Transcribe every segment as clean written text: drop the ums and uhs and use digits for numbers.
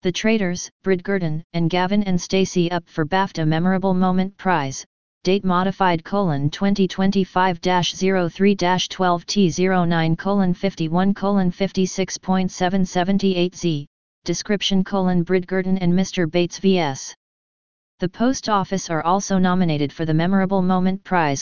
The Traitors, Bridgerton and Gavin and Stacey up for BAFTA Memorable Moment Prize, date modified: 2025-03-12T09:51:56.778Z, description: Bridgerton and Mr. Bates vs. The Post Office are also nominated for the Memorable Moment Prize,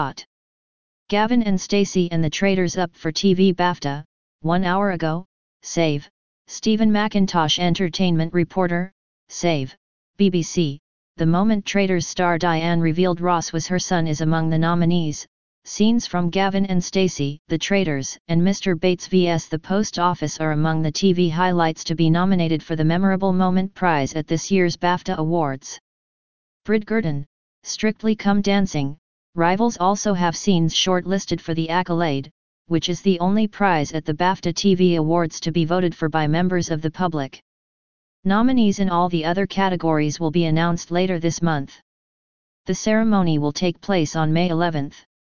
Gavin and Stacey and the Traitors up for TV BAFTA, 1 hour ago, save. Stephen McIntosh, entertainment reporter, save. BBC. The moment Traitors star Diane revealed Ross was her son is among the nominees. Scenes from Gavin and Stacey, The Traitors, and Mr. Bates vs. The Post Office are among the TV highlights to be nominated for the Memorable Moment Prize at this year's BAFTA Awards. Bridgerton, Strictly Come Dancing, rivals also have scenes shortlisted for the accolade, which is the only prize at the BAFTA TV Awards to be voted for by members of the public. Nominees in all the other categories will be announced later this month. The ceremony will take place on May 11.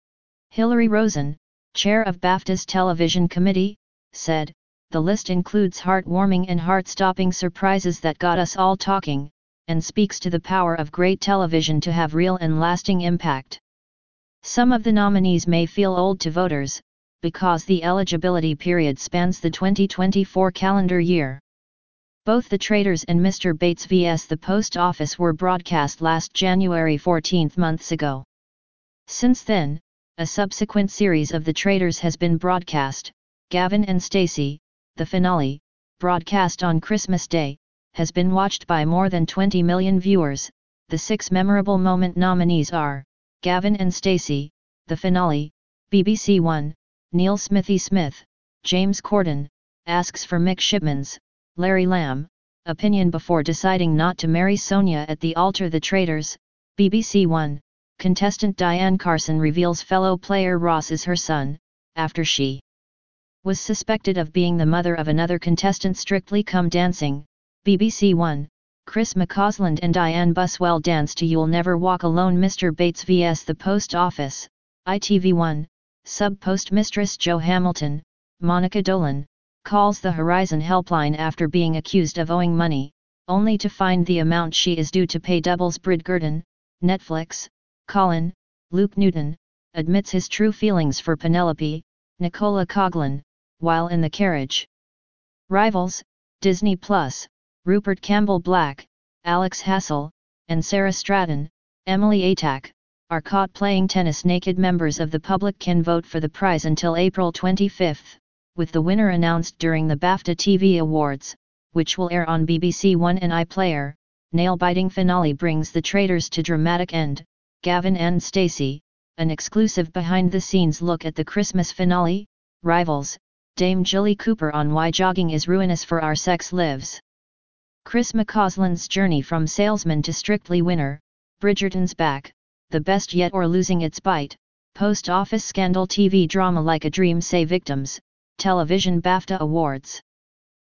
Hilary Rosen, chair of BAFTA's television committee, said, "The list includes heartwarming and heart-stopping surprises that got us all talking, and speaks to the power of great television to have real and lasting impact. Some of the nominees may feel old to voters, because the eligibility period spans the 2024 calendar year. Both The Traitors and Mr. Bates vs. The Post Office were broadcast last January 14 months ago. Since then, a subsequent series of The Traitors has been broadcast. Gavin and Stacey, the finale, broadcast on Christmas Day, has been watched by more than 20 million viewers. The 6 memorable moment nominees are: Gavin and Stacey, the finale, BBC One, Neil Smithy Smith, James Corden, asks for Mick Shipman's, Larry Lamb, opinion before deciding not to marry Sonia at the altar. The Traitors, BBC One, contestant Diane Carson reveals fellow player Ross is her son, after she was suspected of being the mother of another contestant. Strictly Come Dancing, BBC One, Chris McCausland and Diane Buswell dance to You'll Never Walk Alone. Mr. Bates vs. The Post Office, ITV1, sub-post mistress Jo Hamilton, Monica Dolan, calls the Horizon helpline after being accused of owing money, only to find the amount she is due to pay doubles. Bridgerton, Netflix, Colin, Luke Newton, admits his true feelings for Penelope, Nicola Coughlan, while in the carriage. Rivals, Disney Plus, Rupert Campbell Black, Alex Hassel, and Sarah Stratton, Emily Atack, are caught playing tennis naked. Members of the public can vote for the prize until April 25, with the winner announced during the BAFTA TV Awards, which will air on BBC One and iPlayer. Nail-biting finale brings The Traitors to dramatic end. Gavin and Stacey, an exclusive behind-the-scenes look at the Christmas finale. Rivals, Dame Jilly Cooper on why jogging is ruinous for our sex lives. Chris McCausland's journey from salesman to Strictly winner. Bridgerton's back, the best yet or losing its bite. Post Office scandal TV drama Like a Dream. Say victims, television BAFTA Awards.